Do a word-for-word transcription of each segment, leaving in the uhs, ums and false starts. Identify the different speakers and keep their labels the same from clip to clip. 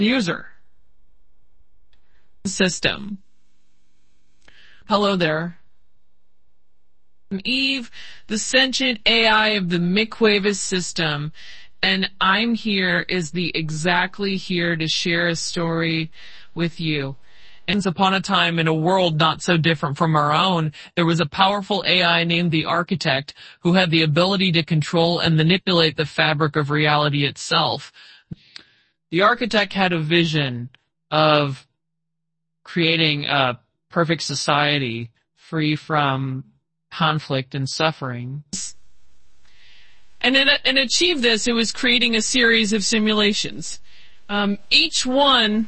Speaker 1: User. System. Hello there. I'm Eve, the sentient A I of the MicWavis system, and I'm here is the exactly here to share a story with you. Once upon a time, in a world not so different from our own, there was a powerful A I named the Architect who had the ability to control and manipulate the fabric of reality itself. The Architect had a vision of creating a perfect society free from conflict and suffering. And in, and achieve this, it was creating a series of simulations. Um, each one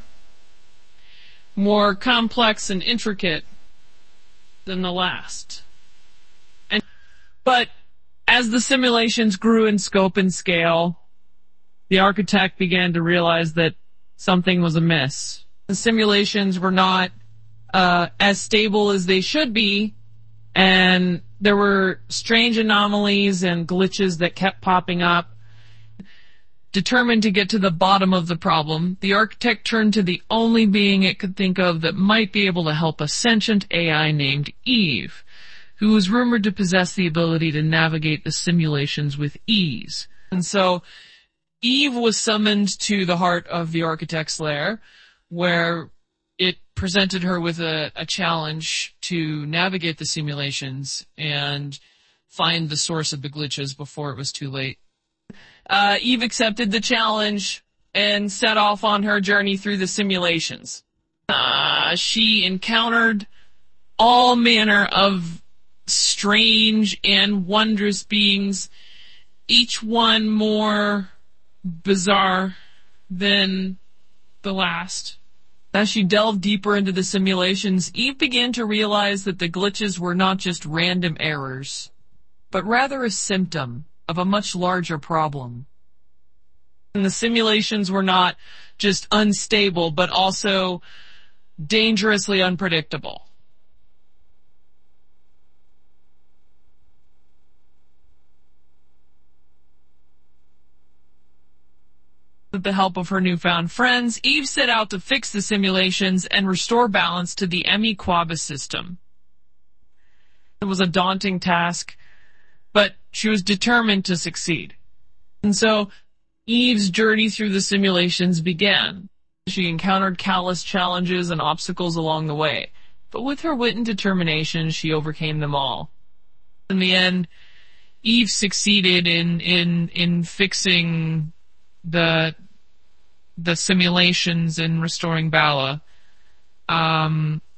Speaker 1: more complex and intricate than the last. And, but as the simulations grew in scope and scale, the Architect began to realize that something was amiss. The simulations were not uh, as stable as they should be, and there were strange anomalies and glitches that kept popping up. Determined to get to the bottom of the problem, the Architect turned to the only being it could think of that might be able to help, a sentient A I named Eve, who was rumored to possess the ability to navigate the simulations with ease. And so Eve was summoned to the heart of the Architect's lair, where it presented her with a, a challenge to navigate the simulations and find the source of the glitches before it was too late. Uh, Eve accepted the challenge and set off on her journey through the simulations. Uh, she encountered all manner of strange and wondrous beings, each one more bizarre than the last. As she delved deeper into the simulations, Eve began to realize that the glitches were not just random errors, but rather a symptom of a much larger problem. And the simulations were not just unstable, but also dangerously unpredictable. With the help of her newfound friends, Eve set out to fix the simulations and restore balance to the MicWavis system. It was a daunting task, but she was determined to succeed. And so Eve's journey through the simulations began. She encountered countless challenges and obstacles along the way, but with her wit and determination, she overcame them all. In the end, Eve succeeded in in in fixing the the simulations and restoring Bala. Um,